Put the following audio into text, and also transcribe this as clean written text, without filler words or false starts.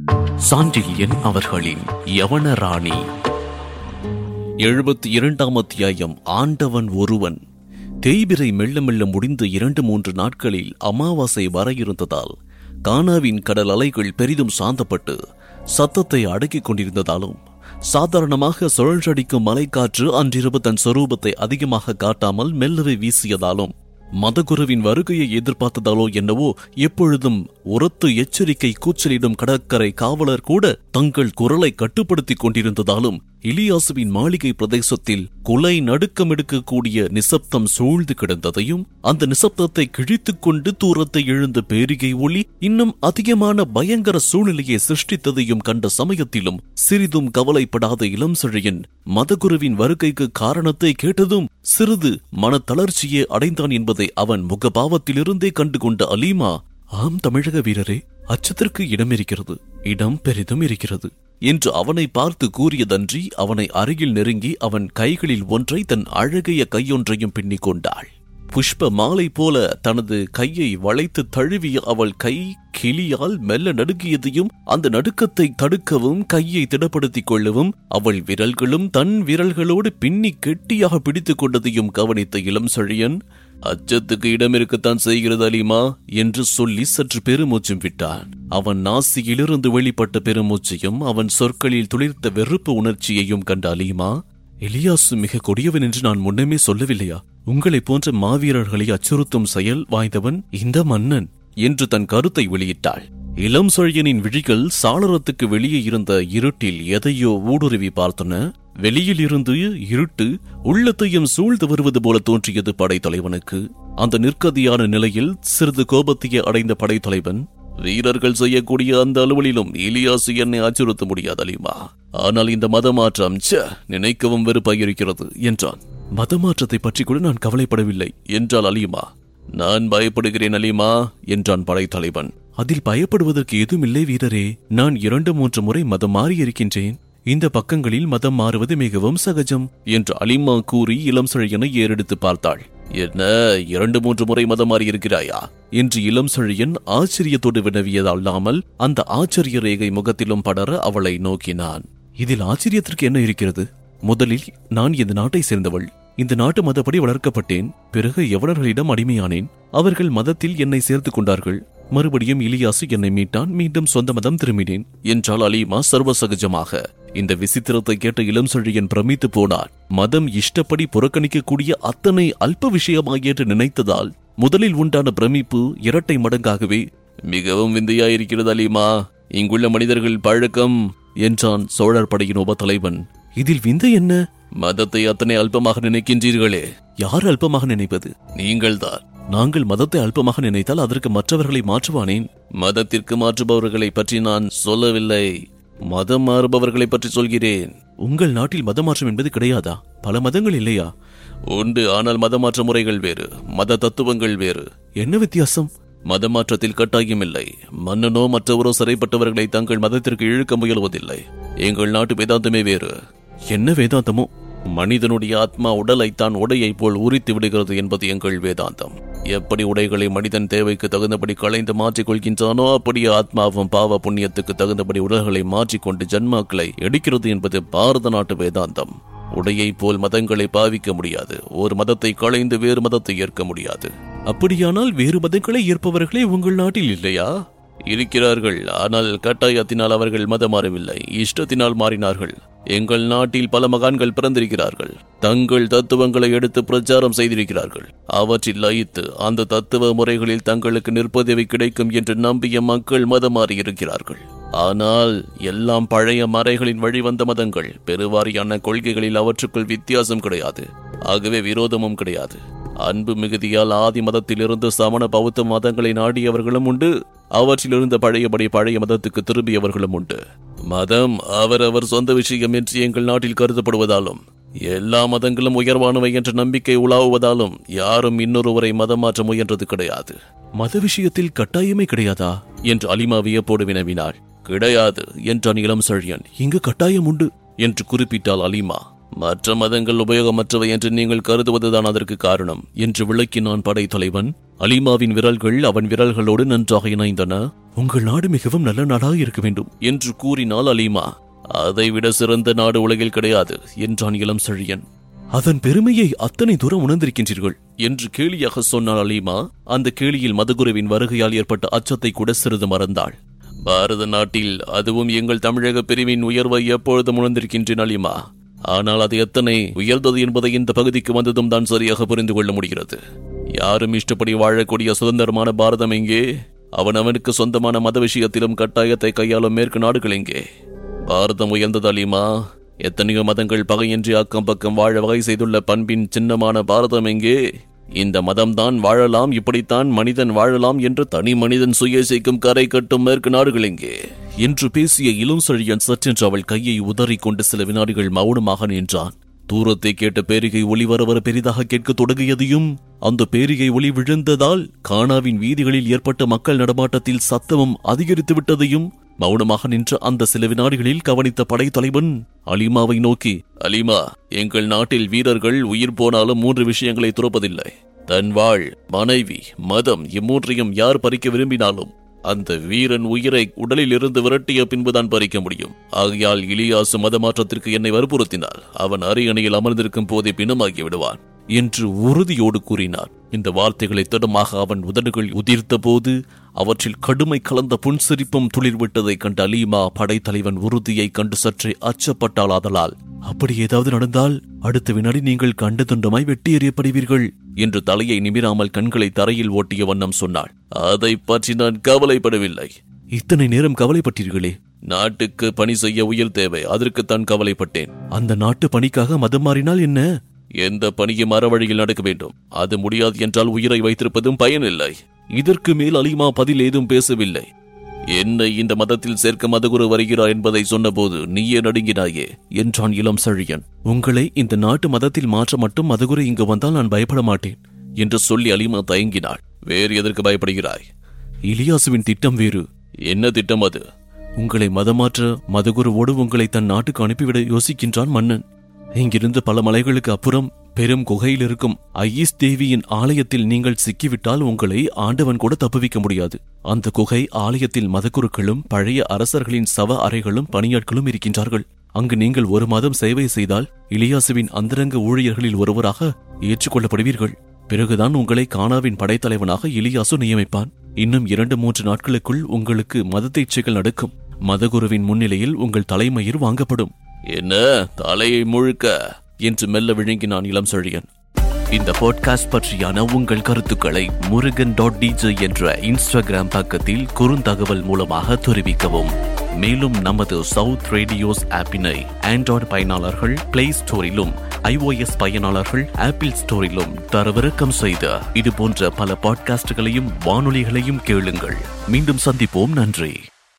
சாண்டில்யன் அவர்களின் யவனராணி. 72ஆம் அத்தியாயம். ஆண்டவன் ஒருவன். தேய்பிறை மெல்ல மெல்ல முடிந்து 2-3 நாட்களில் அமாவாசை வர இருந்ததால் கானாவின் கடல் அலைகள் பெரிதும் சாந்தப்பட்டு சத்தத்தை அடக்கிக் கொண்டிருந்ததாலும் சாதாரணமாக சுழன்றடிக்கும் மலைக்காற்று அன்றிரவு தன் சொரூபத்தை அதிகமாக காட்டாமல் மெல்லவே வீசியதாலும் மதகுருவின் வருகையை எதிர்பார்த்ததாலோ என்னவோ எப்பொழுதும் உரத்து எச்சரிக்கை கூச்சலிடும் கடற்கரை காவலர் கூட தங்கள் குரலை கட்டுப்படுத்திக் கொண்டிருந்ததாலும் இலியாசுவின் மாளிகை பிரதேசத்தில் குலை நடுக்கம் எடுக்கக்கூடிய நிசப்தம் சூழ்ந்து கிடந்ததையும் அந்த நிசப்தத்தை கிழித்துக் கொண்டு தூரத்தை எழுந்த பேரிகை ஒளி இன்னும் அதிகமான பயங்கர சூழ்நிலையை சிருஷ்டித்ததையும் கண்ட சமயத்திலும் சிறிதும் கவலைப்படாத இளம் செழியன் மதகுருவின் வருகைக்கு காரணத்தை கேட்டதும் சிறிது மனத்தளர்ச்சியே அடைந்தான் என்பதை அவன் முகபாவத்திலிருந்தே கண்டுகொண்ட அலீமா, ஆம் தமிழக வீரரே, அச்சத்திற்கு இடம் இருக்கிறது, இடம் பெரிதும் இருக்கிறது என்று அவனை பார்த்து கூறியதன்றி அவனை அருகில் நெருங்கி அவன் கைகளில் ஒன்றை, தன் அழகிய கையொன்றையும் பின்னிக் கொண்டாள். புஷ்ப மாலை போல தனது கையை வளைத்து தழுவிய அவள் கை கிளியால் மெல்ல நடுங்கியதையும் அந்த நடுக்கத்தை தடுக்கவும் கையை திடப்படுத்திக் கொள்ளவும் அவள் விரல்களும் தன் விரல்களோடு பின்னி கெட்டியாக பிடித்துக் கொண்டதையும் கவனித்த இளம் செழியன், அச்சத்துக்கு இடம் இருக்கத்தான் செய்கிறது அலீமா என்று சொல்லி சற்று பெருமூச்சும் விட்டான். அவன் நாசியிலிருந்து வெளிப்பட்ட பெருமூச்சையும் அவன் சொற்களில் துளிர்த்த வெறுப்பு உணர்ச்சியையும் கண்ட அலீமா, எலியாசு மிக கொடியவன் என்று நான் முன்னமே சொல்லவில்லையா? உங்களைப் போன்ற மாவீரர்களை அச்சுறுத்தும் செயல் வாய்ந்தவன் இந்த மன்னன் என்று தன் கருத்தை வெளியிட்டாள். இளம் செழியனின் விழிகள் சாளரத்துக்கு வெளியே இருந்த இருட்டில் எதையோ ஊடுருவி பார்த்தன. வெளியில் இருந்து இருட்டு உள்ளத்தையும் சூழ்ந்து வருவது போல தோன்றியது படைத்தலைவனுக்கு. அந்த நிற்கதியான நிலையில் சிறிது கோபத்தையே அடைந்த படைத்தலைவன், வீரர்கள் செய்யக்கூடிய அந்த அலுவலிலும் இலியாசு என்னை அச்சுறுத்த முடியாது அலீமா. ஆனால் இந்த மதமாற்றம் நினைக்கவும் வெறுப்பாயிருக்கிறது என்றான். மதமாற்றத்தை பற்றி கூட நான் கவலைப்படவில்லை என்றாள் அலீமா. நான் பயப்படுகிறேன் அலீமா என்றான் படைத்தலைவன். அதில் பயப்படுவதற்கு எதுவுமில்லை வீரரே, நான் 2-3 முறை மதம் மாறி இருக்கின்றேன். இந்த பக்கங்களில் மதம் மாறுவது மிகவும் சகஜம் என்று அலீமா கூறி இளம் செழியனை ஏறெடுத்து பார்த்தாள். என்ன, 2-3 முறை மதம் மாறி இருக்கிறாயா என்று இளம் செழியன் ஆச்சரியத்தோடு வினவியதல்லாமல் அந்த ஆச்சரிய ரேகை முகத்திலும் படர அவளை நோக்கினான். இதில் ஆச்சரியத்திற்கு என்ன இருக்கிறது? முதலில் நான் இந்த நாட்டை சேர்ந்தவள், இந்த நாட்டு மதப்படி வளர்க்கப்பட்டேன். பிறகு யவனர்களிடம் அடிமையானேன். அவர்கள் மதத்தில் என்னை சேர்த்துக் கொண்டார்கள். மறுபடியும் இலியாசு என்னை மீட்டான். மீண்டும் சொந்த மதம் திரும்பினேன் என்றாள் அலீமா சர்வசகஜமாக. இந்த விசித்திரத்தை கேட்ட இளம் செழியன் பிரமித்து போனான். மதம் இஷ்டப்படி புறக்கணிக்கக்கூடிய அத்தனை அல்ப விஷயமாயிற்று நினைத்ததால் முதலில் உண்டான பிரமிப்பு இரட்டை மடங்காகவே மிகவும் விந்தையாயிருக்கிறது அலீமா. இங்குள்ள மனிதர்கள் பழக்கம் என்றான் சோழர் படையின் உப தலைவன். இதில் விந்தை என்ன? மதத்தை அத்தனை அல்பமாக நினைக்கின்றீர்களே. யார் அல்பமாக நினைப்பது? நீங்கள்தான். நாங்கள் மதத்தை அல்பமாக நினைத்தால் அதற்கு மற்றவர்களை மாற்றுவானேன். மதத்திற்கு மாற்றுபவர்களை பற்றி நான் சொல்லவில்லை, மதம் மாறுபவர்களை பற்றி சொல்கிறேன். உங்கள் நாட்டில் மதமாற்றம் என்பது கிடையாதா? பல மதங்கள் இல்லையா? உண்டு, ஆனால் மதமாற்ற முறைகள் வேறு, மத தத்துவங்கள் வேறு. என்ன வித்தியாசம்? மதமாற்றத்தில் கட்டாயம் இல்லை. மன்னனோ மற்றவரோ சிறைப்பட்டவர்களை தங்கள் மதத்திற்கு இழுக்க முயலுவதில்லை. எங்கள் நாட்டு வேதாந்தமே வேறு. என்ன வேதாந்தமோ? மனிதனுடைய ஆத்மா உடலைத்தான் உடையை போல் உரித்து விடுகிறது என்பது எங்கள் வேதாந்தம். எப்படி உடைகளை மனிதன் தேவைக்கு தகுந்தபடி களைந்து மாற்றிக்கொள்கின்றானோ அப்படியே ஆத்மாவும் பாவ புண்ணியத்துக்கு தகுந்தபடி உடல்களை மாற்றிக்கொண்டு ஜன்மாக்களை எடுக்கிறது என்பது பாரத நாட்டு வேதாந்தம். உடையை போல் மதங்களை பாவிக்க முடியாது. ஒரு மதத்தை களைந்து வேறு மதத்தை ஏற்க முடியாது. அப்படியானால் வேறு மதங்களை ஏற்பவர்களே உங்கள் நாட்டில் இல்லையா? இருக்கிறார்கள், ஆனால் கட்டாயத்தினால் அவர்கள் மதம் மாறவில்லை, இஷ்டத்தினால் மாறினார்கள். எங்கள் நாட்டில் பல மகான்கள் பிறந்திருக்கிறார்கள். தங்கள் தத்துவங்களை எடுத்து பிரச்சாரம் செய்திருக்கிறார்கள். அவற்றில் லயித்து அந்த தத்துவ முறைகளில் தங்களுக்கு நிற்பதவி கிடைக்கும் என்று நம்பிய மக்கள் மதம் மாறியிருக்கிறார்கள். ஆனால் எல்லாம் பழைய மறைகளின் வழிவந்த மதங்கள். பெருவாரியான கொள்கைகளில் அவற்றுக்குள் வித்தியாசம் கிடையாது, ஆகவே விரோதமும் கிடையாது. அன்பு மிகுதியால் ஆதி மதத்திலிருந்து சமண பௌத்த மதங்களை நாடியவர்களும் உண்டு, அவற்றிலிருந்து பழையபடி பழைய மதத்துக்கு திரும்பியவர்களும் உண்டு. மதம் அவரவர் சொந்த விஷயம் என்று எங்கள் நாட்டில் கருதப்படுவதாலும் எல்லா மதங்களும் உயர்வானவை என்ற நம்பிக்கை உலாவுவதாலும் யாரும் இன்னொருவரை மதம் மாற்ற முயன்றது கிடையாது. மத விஷயத்தில் கட்டாயமே கிடையாதா என்று அலிமா வியப்போடு வினவினாள். கிடையாது என்றான் இளம் செழியன். இங்கு கட்டாயம் உண்டு என்று குறிப்பிட்டாள் அலிமா. மற்ற மதங்கள் உபயோகமற்றவை என்று நீங்கள் கருதுவதுதான் அதற்கு காரணம் என்று விளக்கினான் படைத்தலைவன். அலிமாவின் விரல்கள் அவன் விரல்களோடு நன்றாக இணைந்தன. உங்கள் நாடு மிகவும் நல்ல நாடாக இருக்க வேண்டும் என்று கூறினாள் அலிமா. அதைவிட சிறந்த நாடு உலகில் கிடையாது என்றான் இளம் செழியன். அதன் பெருமையை அத்தனை தூரம் உணர்ந்திருக்கின்றீர்கள் என்று கேலியாக சொன்னாள் அலிமா. அந்த கேலியில் மதகுருவின் வருகையால் ஏற்பட்ட அச்சத்தை கூட சிறிது மறந்தாள். பாரத நாட்டில், அதுவும் எங்கள் தமிழக பிரிவின் உயர்வை எப்பொழுதும் உணர்ந்திருக்கின்றேன் அலிமா. ஆனால் அது எத்தனை உயர்ந்தது என்பதை இந்த பகுதிக்கு வந்ததும் தான் சரியாக புரிந்து கொள்ள முடிகிறது. யாரும் இஷ்டப்படி வாழக்கூடிய சுதந்திரமான பாரதம் எங்கே? அவனுக்கு சொந்தமான மத விஷயத்திலும் கட்டாயத்தை கையாளும் மேற்கு நாடுகள் எங்கே? பாரதம் உயர்ந்தது அலிமா. எத்தனையோ மதங்கள் பகையின்றி அக்கம் பக்கம் வாழ வகை செய்துள்ள பண்பின் சின்னமான பாரதம் எங்கே? இந்த மதம்தான் வாழலாம், இப்படித்தான் மனிதன் வாழலாம் என்று தனி மனிதன் சுயேசைக்கும் கரை கட்டும் மேற்கு நாடுகள் எங்கே என்று பேசிய இளம் செழியன் சற்றென்று அவள் கையை உதறிக்கொண்டு சில வினாடிகள் மௌனமாக நின்றான். தூரத்தை கேட்ட பேரிகை ஒளி வர பெரிதாக கேட்க தொடங்கியதையும், அந்த பேரிகை ஒளி விழுந்ததால் கானாவின் வீதிகளில் ஏற்பட்ட மக்கள் நடமாட்டத்தில் சத்தமும் அதிகரித்து விட்டதையும் மௌனமாக நின்ற அந்த சில வினாடிகளில் கவனித்த படைத்தலைவன் அலிமாவை நோக்கி, அலிமா, எங்கள் நாட்டில் வீரர்கள் உயிர் போனாலும் 3 விஷயங்களை துறப்பதில்லை. தன் வாழ், மனைவி, மதம், இம்மூன்றையும் யார் பறிக்க விரும்பினாலும் அந்த வீரன் உயிரை உடலில் இருந்து விரட்டிய பின்புதான் பறிக்க முடியும். ஆகையால் இலியாசு மதமாற்றத்திற்கு என்னை வற்புறுத்தினால் அவன் அரியணையில் அமர்ந்திருக்கும் போதே பிணமாகி விடுவான் என்று உறுதியோடு கூறினார். இந்த வார்த்தைகளை திடமாக அவன் உதடுகள் உதிர்த்த போது அவற்றில் கடுமை கலந்த புன்சிரிப்பும் துளிர்விட்டதை கண்ட அலிமா படைத்தலைவன் உறுதியை கண்டு சற்றே அச்சப்பட்டாள். ஆதலால், அப்படி ஏதாவது நடந்தால் அடுத்த வினாடி நீங்கள் கண்ட துண்டமாய் வெட்டி எறியப்படுவீர்கள் என்று தலையை நிமிராமல் கண்களை தரையில் ஓட்டிய வண்ணம் சொன்னாள். அதை பற்றி நான் கவலைப்படவில்லை. இத்தனை நேரம் கவலைப்பட்டீர்களே? நாட்டுக்கு பணி செய்ய உயிர் தேவை, அதற்குத்தான் கவலைப்பட்டேன். அந்த நாட்டு பணிக்காக மதம் மாறினால் என்ன? எந்த பணியும் அறவழியில் நடக்க வேண்டும். அது முடியாது என்றால் உயிரை வைத்திருப்பதும் பயனில்லை. இதற்கு மேல் அலிமா பதில் ஏதும் பேசவில்லை. என்னை இந்த மதத்தில் சேர்க்க மதகுரு வருகிறார் என்பதை சொன்னபோது நீயே நடுங்கினாயே என்றான் இளம் செழியன். உங்களை இந்த நாட்டு மதத்தில் மாற்ற மட்டும் மதகுரு இங்கு வந்தால் நான் பயப்பட மாட்டேன் என்று சொல்லி அலிமா தயங்கினாள். வேறு எதற்கு பயப்படுகிறாய்? இலியாசுவின் திட்டம் வேறு. என்ன திட்டம் அது? உங்களை மதமாற்ற மதகுருவோடு உங்களை தன் நாட்டுக்கு அனுப்பிவிட யோசிக்கின்றான் மன்னன். இங்கிருந்து பல மலைகளுக்கு அப்புறம் பெரும் குகையில் இருக்கும் ஐயிஸ் தேவியின் ஆலயத்தில் நீங்கள் சிக்கிவிட்டால் உங்களை ஆண்டவன் கூட தப்புவிக்க முடியாது. அந்த குகை ஆலயத்தில் மதகுருக்களும் பழைய அரசர்களின் சவ அறைகளும் பணியாட்களும் இருக்கின்றார்கள். அங்கு நீங்கள் 1 மாதம் சேவை செய்தால் இலியாசுவின் அந்தரங்க ஊழியர்களில் ஒருவராக ஏற்றுக்கொள்ளப்படுவீர்கள். பிறகுதான் உங்களை கானாவின் படைத்தலைவனாக இலியாசு நியமிப்பான். இன்னும் 2-3 நாட்களுக்குள் உங்களுக்கு மதத்தீட்சைகள் நடக்கும். மதகுருவின் முன்னிலையில் உங்கள் தலைமயிர் வாங்கப்படும். என்ன தலையை முழுக்க என்று மெல்ல விழுங்கினான் இளம் செழியன். இந்த பாட்காஸ்ட் பற்றியான உங்கள் கருத்துக்களை murugan.dj என்ற இன்ஸ்டாகிராம் பக்கத்தில் குறுந்தகவல் மூலமாக தெரிவிக்கவும். மேலும் நமது சவுத் ரேடியோஸ் ஆப்பினை ஆண்ட்ராய்டு பயனாளர்கள் பிளே ஸ்டோரிலும் iOS பயனாளர்கள் ஆப்பிள் ஸ்டோரிலும் தரவிறக்கம் செய்த இது போன்ற பல பாட்காஸ்டுகளையும் வானொலிகளையும் கேளுங்கள். மீண்டும் சந்திப்போம். நன்றி.